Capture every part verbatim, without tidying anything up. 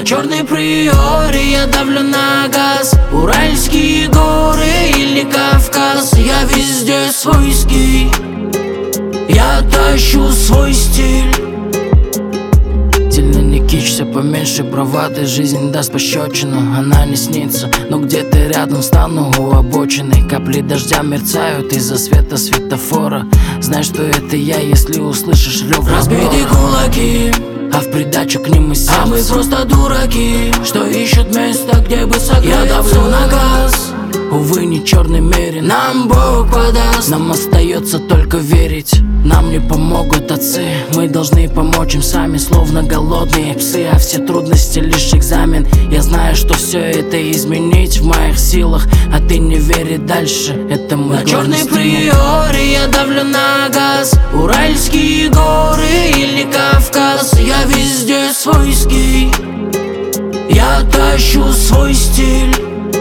черной приоре я давлю на газ. Уральские горы или Кавказ, я везде свойский, я тащу свой стиль. Сильно не кичься, поменьше бравады, жизнь даст пощечину, она не снится, но где-то рядом стану у обочины. Капли дождя мерцают из-за света светофора. Знай, что это я, если услышишь рев. Разбейте кулаки, а в придачу к ним и сердце. А мы просто дураки, что ищут место, где бы согреться. Я давлю на газ, увы, не черной мере нам Бог подаст. Нам остается только верить, нам не помогут отцы, мы должны помочь им сами, словно голодные псы. А все трудности лишь экзамен. Я знаю, что все это изменить в моих силах, а ты не вери дальше, это мой На черной приоре я давлю на газ. Уральские горы или Кавказ, я везде свойский, я тащу свой стиль.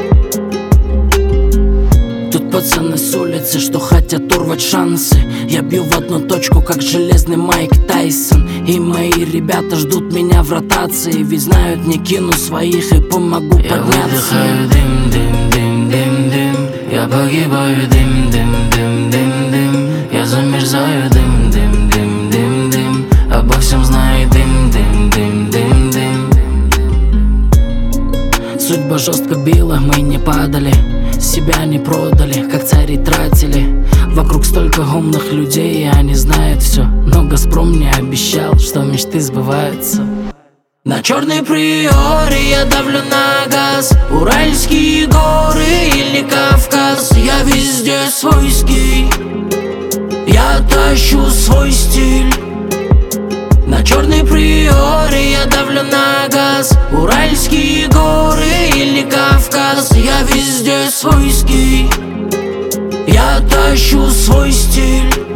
Тут пацаны с улицы, что хотят урвать шансы. Я бью в одну точку, как железный Майк Тайсон. И мои ребята ждут меня в ротации, ведь знают, не кину своих и помогу я подняться. Я выдыхаю дым, дым, дым, дым, дым. Я погибаю, дым, дым, дым, дым, дым. Я замерзаю, дым, дым, дым, дым, дым. Обо всем знаю, дым, дым, дым, дым, дым. Судьба жестко била, мы не падали, себя не продали, как цари тратили. Вокруг столько умных людей, и они знают все, но Газпром мне обещал, что мечты сбываются. На черной приоре я давлю на газ. Уральские горы или Кавказ, я везде свойский, я тащу свой стиль. На черной приоре я давлю на газ. Уральские горы или Кавказ, я везде свойский, я тащу свой стиль.